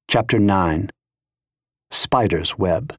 Chapter 9. Spider's Web.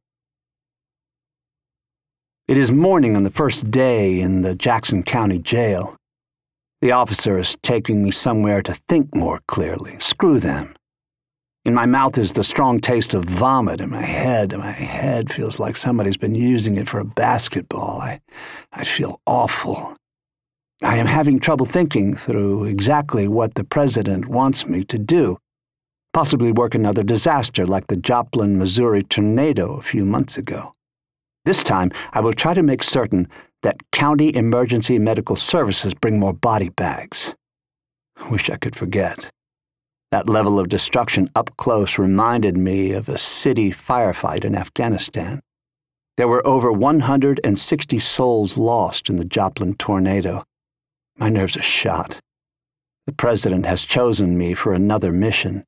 It is morning on the first day in the Jackson County Jail. The officer is taking me somewhere to think more clearly. Screw them. In my mouth is the strong taste of vomit. In my head feels like somebody's been using it for a basketball. I feel awful. I am having trouble thinking through exactly what the president wants me to do. Possibly work another disaster like the Joplin, Missouri tornado a few months ago. This time, I will try to make certain that county emergency medical services bring more body bags. Wish I could forget. That level of destruction up close reminded me of a city firefight in Afghanistan. There were over 160 souls lost in the Joplin tornado. My nerves are shot. The president has chosen me for another mission.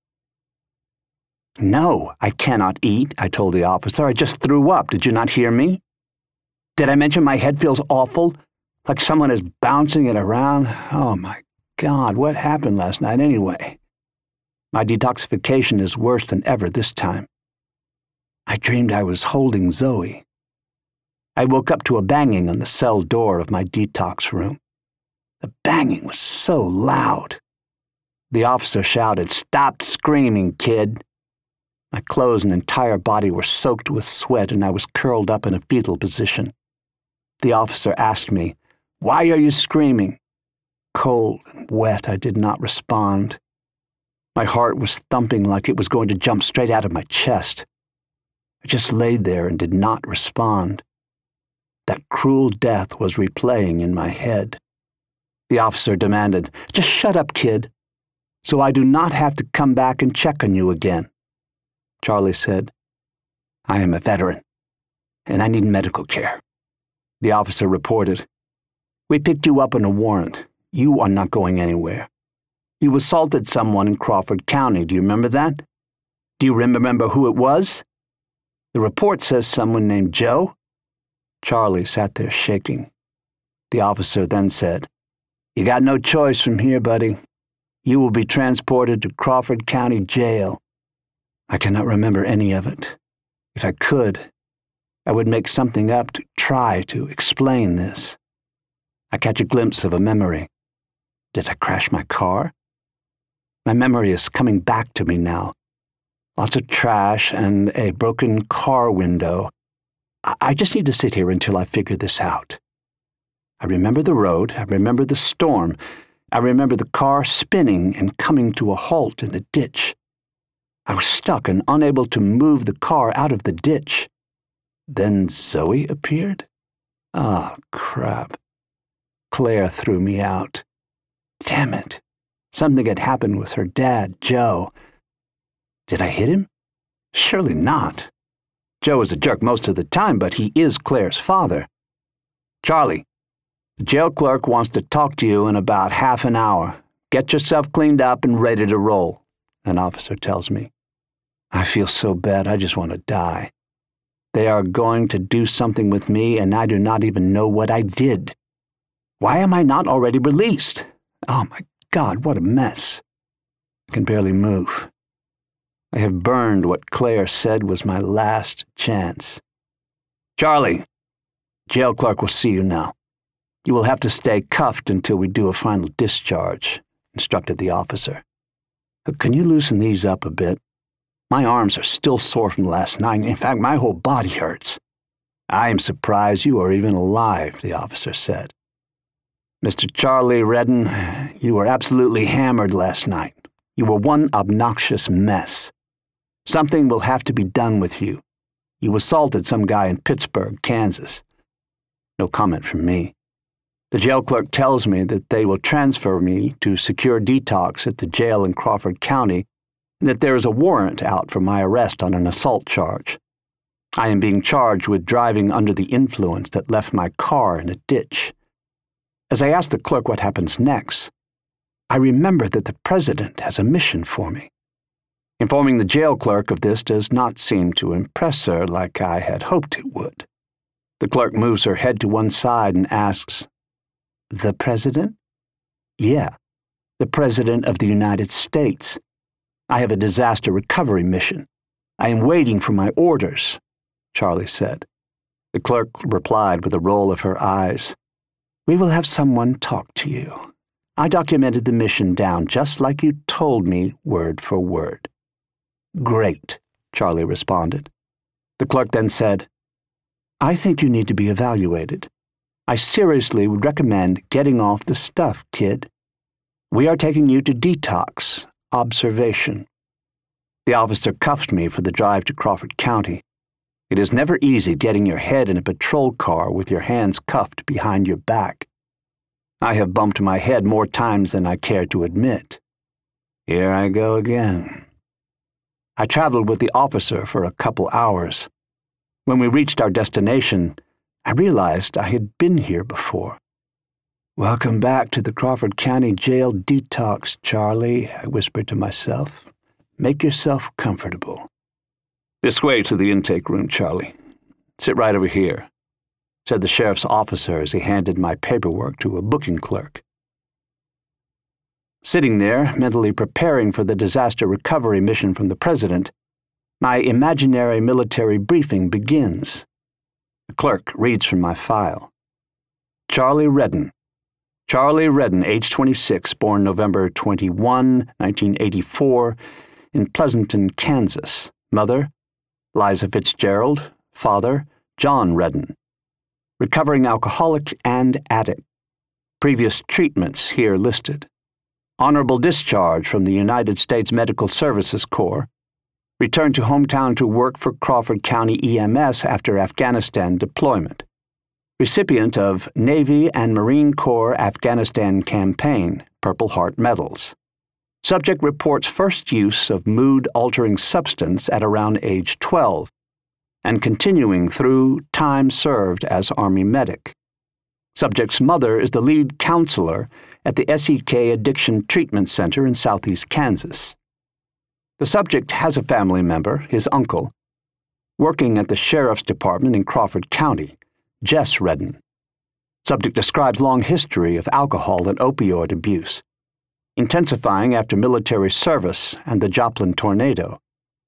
"No, I cannot eat," I told the officer. "I just threw up. Did you not hear me? Did I mention my head feels awful? Like someone is bouncing it around? Oh my God, what happened last night anyway? My detoxification is worse than ever this time. I dreamed I was holding Zoe." I woke up to a banging on the cell door of my detox room. The banging was so loud. The officer shouted, "Stop screaming, kid." My clothes and entire body were soaked with sweat, and I was curled up in a fetal position. The officer asked me, "Why are you screaming?" Cold and wet, I did not respond. My heart was thumping like it was going to jump straight out of my chest. I just laid there and did not respond. That cruel death was replaying in my head. The officer demanded, "Just shut up, kid, so I do not have to come back and check on you again." Charlie said, "I am a veteran, and I need medical care." The officer reported, "We picked you up on a warrant. You are not going anywhere. You assaulted someone in Crawford County. Do you remember that? Do you remember who it was? The report says someone named Joe." Charlie sat there shaking. The officer then said, "You got no choice from here, buddy. You will be transported to Crawford County Jail." I cannot remember any of it. If I could, I would make something up to try to explain this. I catch a glimpse of a memory. Did I crash my car? My memory is coming back to me now. Lots of trash and a broken car window. I just need to sit here until I figure this out. I remember the road. I remember the storm. I remember the car spinning and coming to a halt in the ditch. I was stuck and unable to move the car out of the ditch. Then Zoe appeared? Oh, crap. Claire threw me out. Damn it. Something had happened with her dad, Joe. Did I hit him? Surely not. Joe is a jerk most of the time, but he is Claire's father. "Charlie, the jail clerk wants to talk to you in about half an hour. Get yourself cleaned up and ready to roll," an officer tells me. I feel so bad I just want to die. They are going to do something with me, and I do not even know what I did. Why am I not already released? Oh my God, what a mess. I can barely move. I have burned what Claire said was my last chance. "Charlie, jail clerk will see you now. You will have to stay cuffed until we do a final discharge," instructed the officer. "Can you loosen these up a bit? My arms are still sore from last night. In fact, my whole body hurts." "I am surprised you are even alive," the officer said. "Mr. Charlie Redden, you were absolutely hammered last night. You were one obnoxious mess. Something will have to be done with you. You assaulted some guy in Pittsburgh, Kansas." No comment from me. The jail clerk tells me that they will transfer me to secure detox at the jail in Crawford County, and that there is a warrant out for my arrest on an assault charge. I am being charged with driving under the influence that left my car in a ditch. As I ask the clerk what happens next, I remember that the president has a mission for me. Informing the jail clerk of this does not seem to impress her like I had hoped it would. The clerk moves her head to one side and asks, "The president?" "Yeah, the President of the United States. I have a disaster recovery mission. I am waiting for my orders, Charlie said. The clerk replied with a roll of her eyes. We will have someone talk to you. I documented the mission down just like you told me, word for word. Great, Charlie responded. The clerk then said, I think you need to be evaluated. I seriously would recommend getting off the stuff, kid. We are taking you to detox, observation. The officer cuffed me for the drive to Crawford County. It is never easy getting your head in a patrol car with your hands cuffed behind your back. I have bumped my head more times than I care to admit. Here I go again. I traveled with the officer for a couple hours. When we reached our destination, I realized I had been here before. Welcome back to the Crawford County Jail detox, Charlie, I whispered to myself. Make yourself comfortable. This way to the intake room, Charlie. Sit right over here, said the sheriff's officer as he handed my paperwork to a booking clerk. Sitting there, mentally preparing for the disaster recovery mission from the president, my imaginary military briefing begins. The clerk reads from my file. Charlie Redden, age 26, born November 21, 1984, in Pleasanton, Kansas. Mother, Liza Fitzgerald. Father, John Redden. Recovering alcoholic and addict. Previous treatments here listed. Honorable discharge from the United States Medical Services Corps. Returned to hometown to work for Crawford County EMS after Afghanistan deployment. Recipient of Navy and Marine Corps Afghanistan Campaign, Purple Heart medals. Subject reports first use of mood-altering substance at around age 12, and continuing through time served as Army medic. Subject's mother is the lead counselor at the SEK Addiction Treatment Center in southeast Kansas. The subject has a family member, his uncle, working at the Sheriff's Department in Crawford County, Jess Redden. Subject describes long history of alcohol and opioid abuse, intensifying after military service and the Joplin tornado.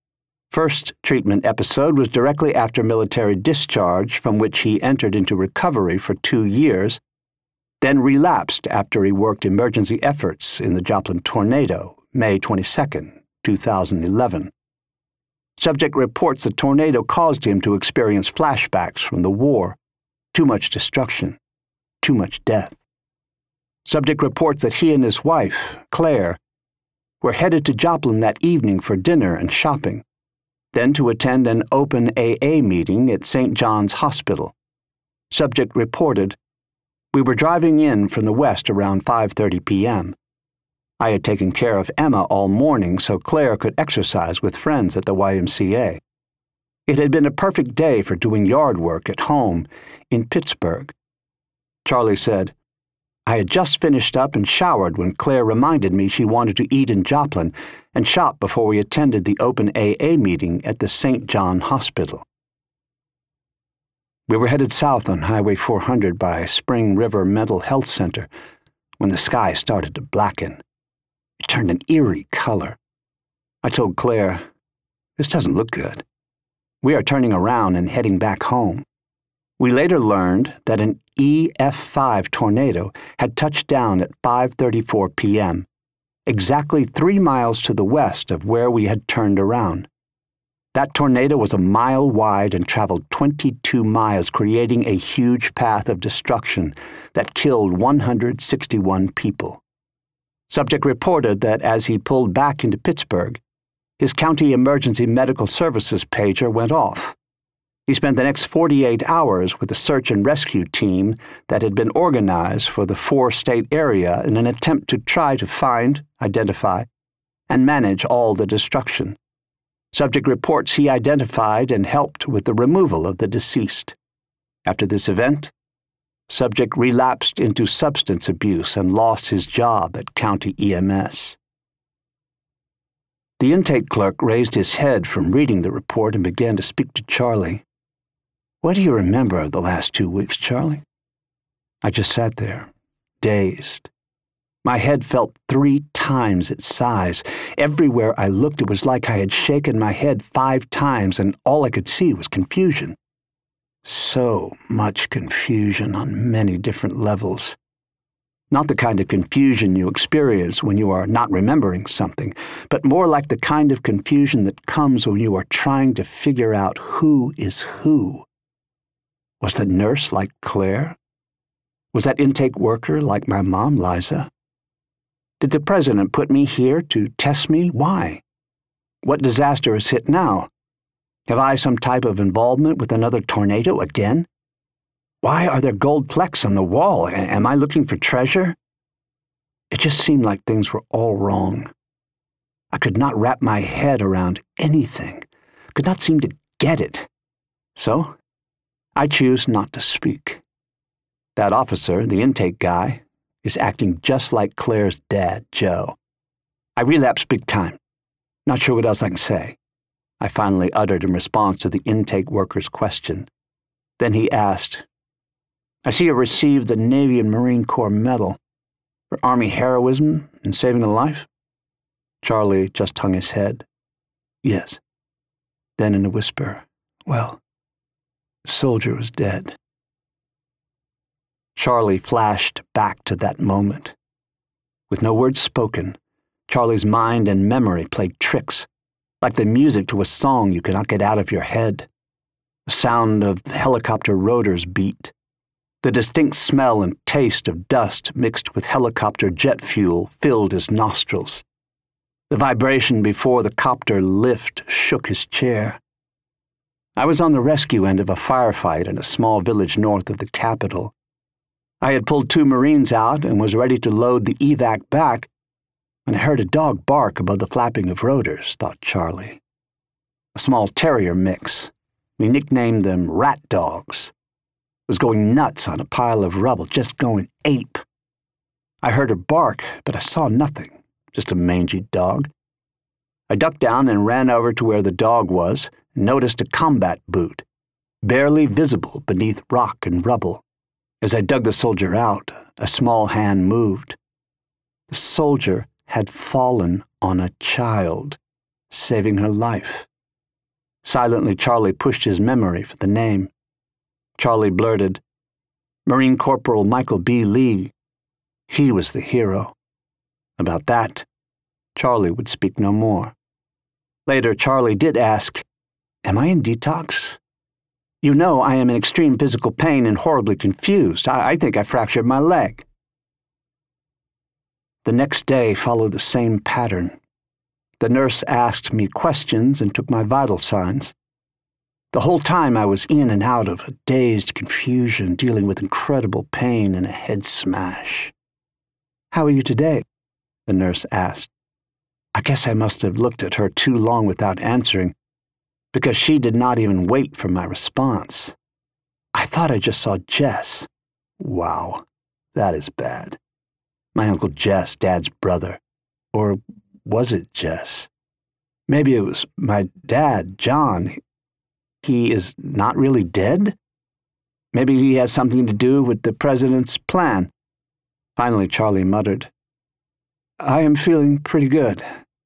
First treatment episode was directly after military discharge, from which he entered into recovery for 2 years, then relapsed after he worked emergency efforts in the Joplin tornado, May 22, 2011. Subject reports the tornado caused him to experience flashbacks from the war, too much destruction, too much death. Subject reports that he and his wife, Claire, were headed to Joplin that evening for dinner and shopping, then to attend an open AA meeting at St. John's Hospital. Subject reported, we were driving in from the west around 5:30 p.m. I had taken care of Emma all morning so Claire could exercise with friends at the YMCA. It had been a perfect day for doing yard work at home in Pittsburgh. Charlie said, I had just finished up and showered when Claire reminded me she wanted to eat in Joplin and shop before we attended the open AA meeting at the St. John Hospital. We were headed south on Highway 400 by Spring River Mental Health Center when the sky started to blacken. It turned an eerie color. I told Claire, this doesn't look good. We are turning around and heading back home. We later learned that an EF5 tornado had touched down at 5:34 p.m., exactly 3 miles to the west of where we had turned around. That tornado was a mile wide and traveled 22 miles, creating a huge path of destruction that killed 161 people. Subject reported that as he pulled back into Pittsburgh, his county emergency medical services pager went off. He spent the next 48 hours with the search and rescue team that had been organized for the 4-state area in an attempt to try to find, identify, and manage all the destruction. Subject reports he identified and helped with the removal of the deceased. After this event, subject relapsed into substance abuse and lost his job at county EMS. The intake clerk raised his head from reading the report and began to speak to Charlie. What do you remember of the last 2 weeks, Charlie? I just sat there, dazed. My head felt 3 times its size. Everywhere I looked, it was like I had shaken my head 5 times, and all I could see was confusion. So much confusion on many different levels. Not the kind of confusion you experience when you are not remembering something, but more like the kind of confusion that comes when you are trying to figure out who is who. Was the nurse like Claire? Was that intake worker like my mom, Liza? Did the president put me here to test me? Why? What disaster has hit now? Have I some type of involvement with another tornado again? Why are there gold flecks on the wall? Am I looking for treasure? It just seemed like things were all wrong. I could not wrap my head around anything, could not seem to get it. So, I choose not to speak. That officer, the intake guy, is acting just like Claire's dad, Joe. I relapsed big time. Not sure what else I can say. I finally uttered in response to the intake worker's question. Then he asked, I see you received the Navy and Marine Corps Medal for Army heroism in saving a life? Charlie just hung his head. Yes. Then in a whisper, well, the soldier was dead. Charlie flashed back to that moment. With no words spoken, Charlie's mind and memory played tricks, like the music to a song you cannot get out of your head. The sound of the helicopter rotors beat. The distinct smell and taste of dust mixed with helicopter jet fuel filled his nostrils. The vibration before the copter lift shook his chair. I was on the rescue end of a firefight in a small village north of the capital. I had pulled 2 Marines out and was ready to load the evac back when I heard a dog bark above the flapping of rotors, thought Charlie. A small terrier mix. We nicknamed them rat dogs. Was going nuts on a pile of rubble, just going ape. I heard her bark, but I saw nothing, just a mangy dog. I ducked down and ran over to where the dog was and noticed a combat boot, barely visible beneath rock and rubble. As I dug the soldier out, a small hand moved. The soldier had fallen on a child, saving her life. Silently, Charlie pushed his memory for the name. Charlie blurted, Marine Corporal Michael B. Lee. He was the hero. About that, Charlie would speak no more. Later, Charlie did ask, Am I in detox? You know I am in extreme physical pain and horribly confused. I think I fractured my leg. The next day followed the same pattern. The nurse asked me questions and took my vital signs. The whole time I was in and out of a dazed confusion, dealing with incredible pain and a head smash. How are you today? The nurse asked. I guess I must have looked at her too long without answering, because she did not even wait for my response. I thought I just saw Jess. Wow, that is bad. My Uncle Jess, Dad's brother. Or was it Jess? Maybe it was my dad, John. He is not really dead? Maybe he has something to do with the president's plan. Finally, Charlie muttered, I am feeling pretty good.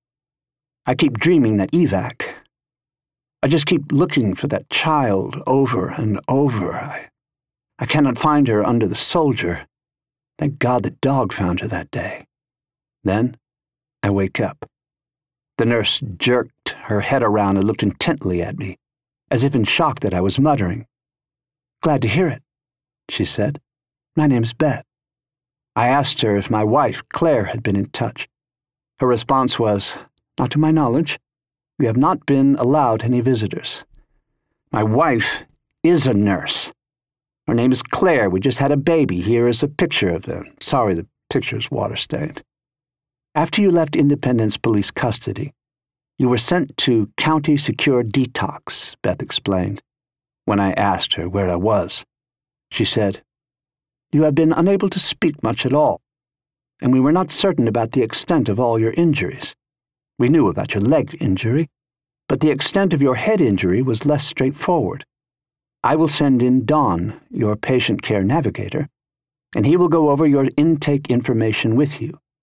I keep dreaming that evac. I just keep looking for that child over and over. I cannot find her under the soldier. Thank God the dog found her that day. Then I wake up. The nurse jerked her head around and looked intently at me, as if in shock that I was muttering. Glad to hear it, she said. My name's Beth. I asked her if my wife, Claire, had been in touch. Her response was, Not to my knowledge. We have not been allowed any visitors. My wife is a nurse. Her name is Claire. We just had a baby. Here is a picture of them. Sorry, the picture's water-stained. After you left Independence Police custody, you were sent to County Secure Detox, Beth explained. When I asked her where I was, she said, You have been unable to speak much at all, and we were not certain about the extent of all your injuries. We knew about your leg injury, but the extent of your head injury was less straightforward. I will send in Don, your patient care navigator, and he will go over your intake information with you,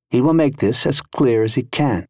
He will make this as clear as he can.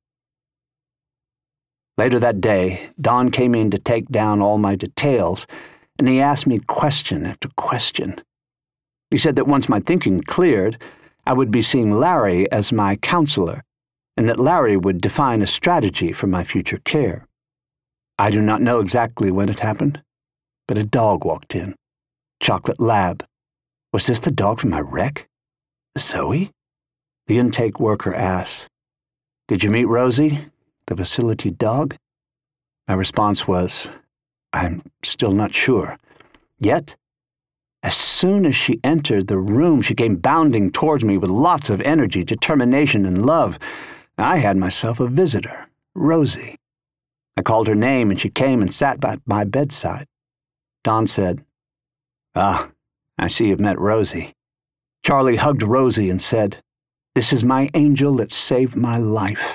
Later that day, Don came in to take down all my details, and he asked me question after question. He said that once my thinking cleared, I would be seeing Larry as my counselor, and that Larry would define a strategy for my future care. I do not know exactly when it happened, but a dog walked in. Chocolate Lab. Was this the dog from my wreck? Zoe? The intake worker asked. Did you meet Rosie, the facility dog? My response was, I'm still not sure. Yet, as soon as she entered the room, she came bounding towards me with lots of energy, determination, and love. I had myself a visitor, Rosie. I called her name, and she came and sat by my bedside. Don said, I see you've met Rosie. Charlie hugged Rosie and said, This is my angel that saved my life.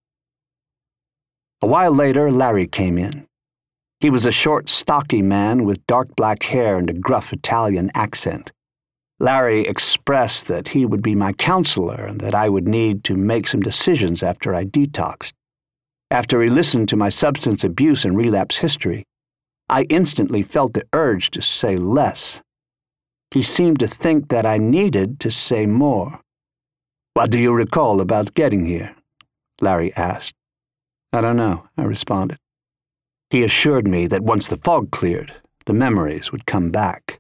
A while later, Larry came in. He was a short, stocky man with dark black hair and a gruff Italian accent. Larry expressed that he would be my counselor and that I would need to make some decisions after I detoxed. After he listened to my substance abuse and relapse history, I instantly felt the urge to say less. He seemed to think that I needed to say more. What do you recall about getting here? Larry asked. I don't know, I responded. He assured me that once the fog cleared, the memories would come back.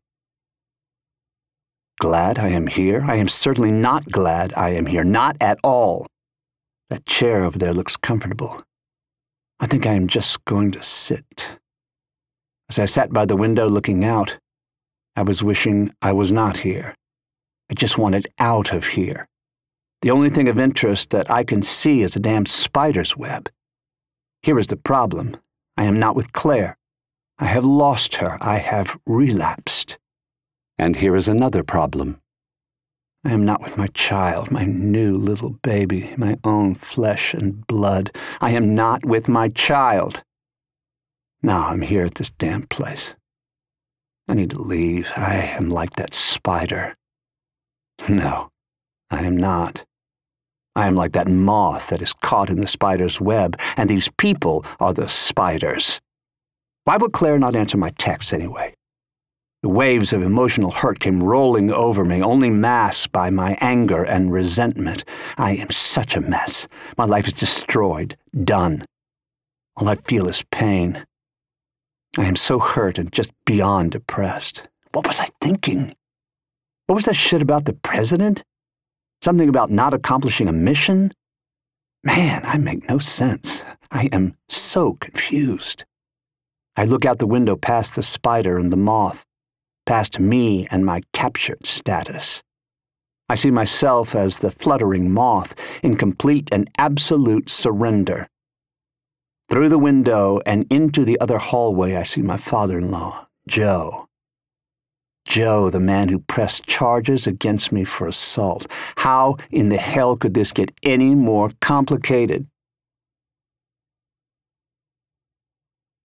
Glad I am here? I am certainly not glad I am here, not at all. That chair over there looks comfortable. I think I am just going to sit. As I sat by the window looking out, I was wishing I was not here. I just wanted out of here. The only thing of interest that I can see is a damn spider's web. Here is the problem. I am not with Claire. I have lost her. I have relapsed. And here is another problem. I am not with my child, my new little baby, my own flesh and blood. I am not with my child. Now I'm here at this damn place. I need to leave. I am like that spider. No, I am not. I am like that moth that is caught in the spider's web, and these people are the spiders. Why would Claire not answer my texts anyway? The waves of emotional hurt came rolling over me, only masked by my anger and resentment. I am such a mess. My life is destroyed, done. All I feel is pain. I am so hurt and just beyond depressed. What was I thinking? What was that shit about the president? Something about not accomplishing a mission? Man, I make no sense. I am so confused. I look out the window past the spider and the moth, past me and my captured status. I see myself as the fluttering moth in complete and absolute surrender. Through the window and into the other hallway, I see my father-in-law, Joe. Joe, the man who pressed charges against me for assault. How in the hell could this get any more complicated?